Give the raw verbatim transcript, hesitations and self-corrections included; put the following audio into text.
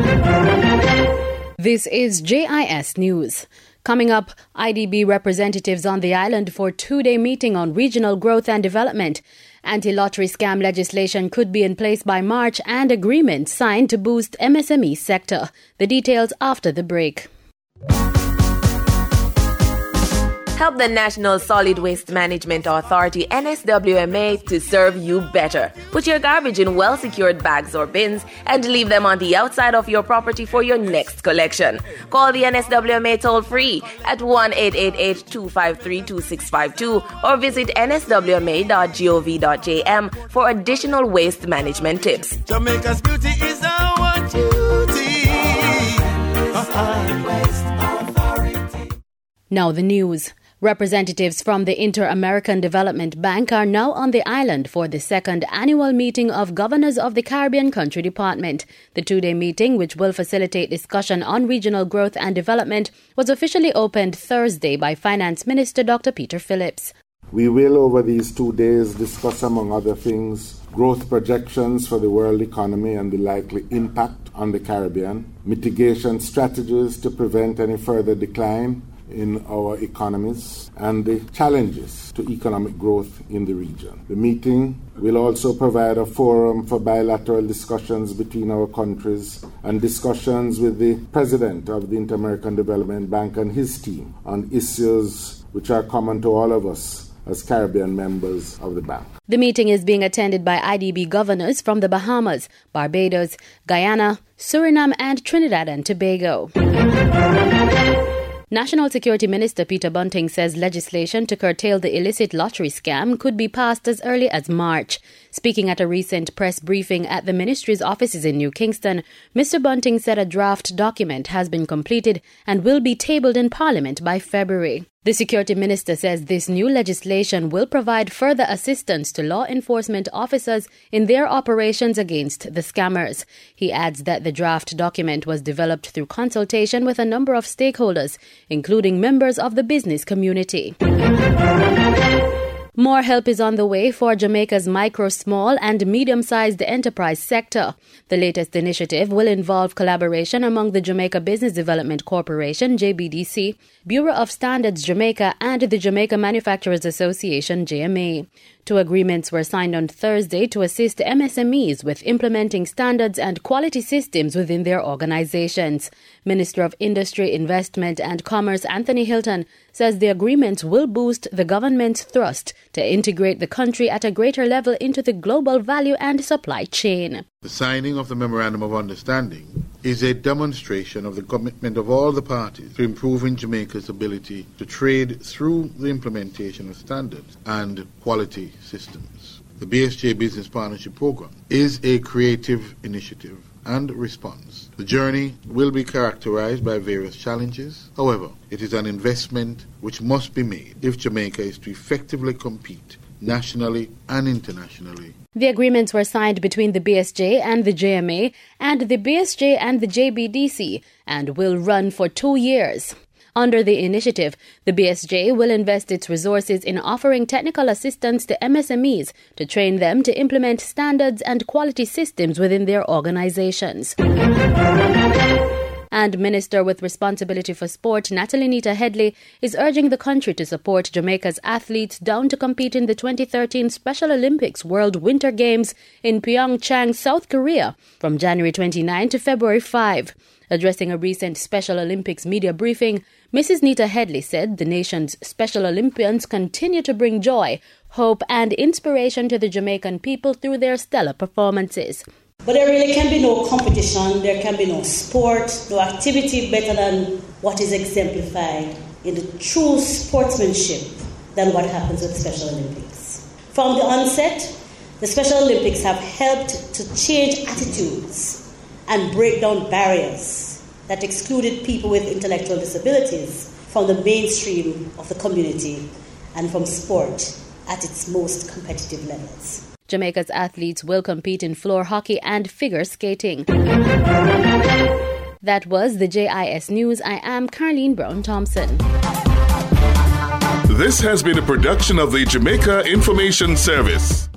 This is J I S News. Coming up, I D B representatives on the island for two-day meeting on regional growth and development. Anti-lottery scam legislation could be in place by March and agreement signed to boost M S M E sector. The details after the break. Help the National Solid Waste Management Authority, N S W M A, to serve you better. Put your garbage in well-secured bags or bins and leave them on the outside of your property for your next collection. Call the N S W M A toll-free at one eight eight eight, two five three, two six five two or visit n s w m a dot gov dot j m for additional waste management tips. Jamaica's beauty is our duty. Now the news. Representatives from the Inter-American Development Bank are now on the island for the second annual meeting of Governors of the Caribbean Country Department. The two-day meeting, which will facilitate discussion on regional growth and development, was officially opened Thursday by Finance Minister Doctor Peter Phillips. We will, over these two days, discuss, among other things, growth projections for the world economy and the likely impact on the Caribbean, mitigation strategies to prevent any further decline in our economies, and the challenges to economic growth in the region. The meeting will also provide a forum for bilateral discussions between our countries and discussions with the President of the Inter-American Development Bank and his team on issues which are common to all of us as Caribbean members of the bank. The meeting is being attended by I D B governors from the Bahamas, Barbados, Guyana, Suriname, and Trinidad and Tobago. National Security Minister Peter Bunting says legislation to curtail the illicit lottery scam could be passed as early as March. Speaking at a recent press briefing at the ministry's offices in New Kingston, Mister Bunting said a draft document has been completed and will be tabled in Parliament by February. The Security Minister says this new legislation will provide further assistance to law enforcement officers in their operations against the scammers. He adds that the draft document was developed through consultation with a number of stakeholders, including members of the business community. More help is on the way for Jamaica's micro, small and medium-sized enterprise sector. The latest initiative will involve collaboration among the Jamaica Business Development Corporation, J B D C, Bureau of Standards Jamaica and the Jamaica Manufacturers Association, J M A. Two agreements were signed on Thursday to assist M S M Es with implementing standards and quality systems within their organizations. Minister of Industry, Investment and Commerce Anthony Hilton says the agreements will boost the government's thrust to integrate the country at a greater level into the global value and supply chain. The signing of the Memorandum of Understanding is a demonstration of the commitment of all the parties to improving Jamaica's ability to trade through the implementation of standards and quality systems. The B S J Business Partnership Program is a creative initiative and response. The journey will be characterized by various challenges. However, it is an investment which must be made if Jamaica is to effectively compete nationally and internationally. The agreements were signed between the B S J and the J M A and the B S J and the J B D C and will run for two years. Under the initiative, the B S J will invest its resources in offering technical assistance to M S M Es to train them to implement standards and quality systems within their organizations. And Minister with responsibility for sport, Natalie Nita Headley, is urging the country to support Jamaica's athletes down to compete in the twenty thirteen Special Olympics World Winter Games in Pyeongchang, South Korea, from January twenty-ninth to February fifth. Addressing a recent Special Olympics media briefing, Missus Nita Headley said the nation's Special Olympians continue to bring joy, hope and inspiration to the Jamaican people through their stellar performances. But there really can be no competition, there can be no sport, no activity better than what is exemplified in the true sportsmanship than what happens with Special Olympics. From the onset, the Special Olympics have helped to change attitudes and break down barriers that excluded people with intellectual disabilities from the mainstream of the community and from sport at its most competitive levels. Jamaica's athletes will compete in floor hockey and figure skating. That was the J I S News. I am Carleen Brown-Thompson. This has been a production of the Jamaica Information Service.